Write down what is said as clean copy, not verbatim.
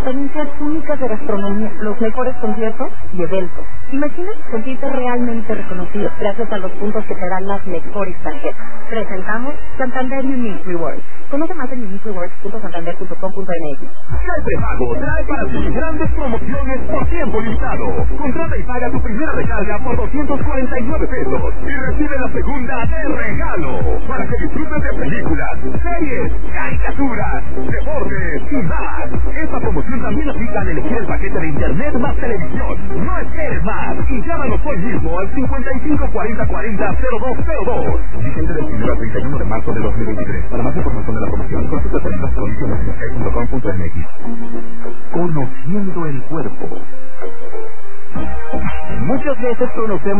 experiencias únicas de gastronomía, los mejores conciertos y eventos. Imagina sentirte realmente reconocido gracias a los puntos que te dan las mejores tarjetas. Presentamos Santander Unique Rewards. Conoce más en uniquerewards.santander.com.mx. El prepago trae para ti grandes promociones por tiempo limitado. Contrata y paga tu primera recarga por 249 pesos y recibe la segunda de regalo para que disfrutes de películas, series, caricaturas, deportes y más. Esta promoción también aplica al elegir el paquete de internet más televisión. No esperes más y llámanos hoy mismo al 55 40 40 0202. Vigente del 1 al 31 de marzo de 2023. Para más información de la promoción, consulta tarifas y condiciones en .com.mx. Conociendo el cuerpo. Muchas veces conocemos